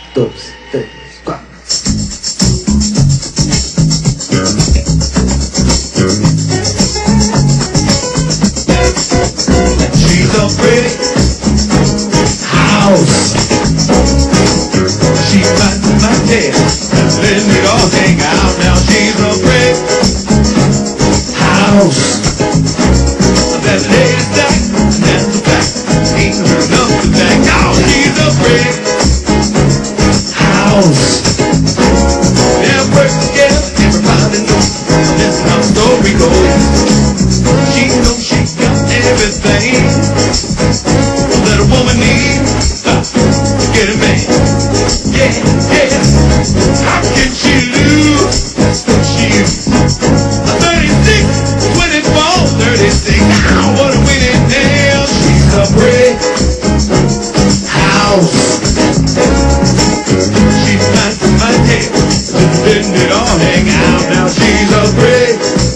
dos, tres, cuatro. She's a pretty house. She bites my tail, letting it all hang out. Now she's a pretty house. That lady's back, and that's the fact. Ain't enough to back. Oh, she's a pretty house. They're working together, everybody knows. That's how the story goes. She knows she got everything that a woman needs to get a man. Yeah, yeah. How can she lose? She's 36, 24, 36. Now what a winning nail. She's a brick house. She's not my tail, just letting it all hang out. Now she's a brick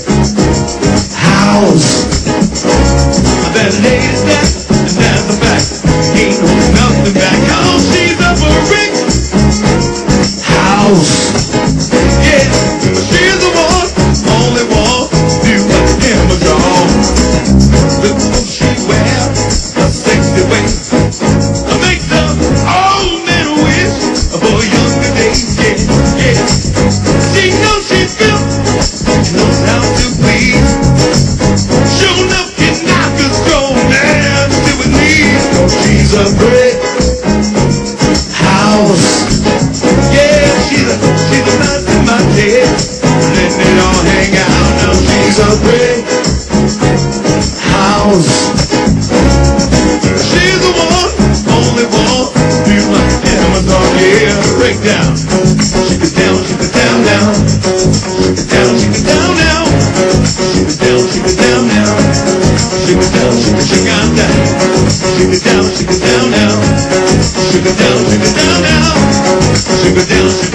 house. That lady's back, and that's the fact. Ain't nothing back. Oh, she's a brick house. Yeah, she's the one, only one. Do what Amazon. Look what she wear, a sexy way. Makes the old man wish for younger days. Yeah, yeah. She knows she's built, knows how to please. Sure enough, can knock a strong man to his knees. Oh, she's a brick house. Yeah, she's a knot in my head, letting it all hang out. Now she's a brick house. She's the one, only one. Do like Amazon, yeah. Break down. Shake it down, shake it down, down. Shake it down, shake it down, down. Shake it down, shake it down, down. Shake it down, shake it, shake it down. Shake it down, shake it down, down. Shake it down, shake it down, down. Shake it down, shake it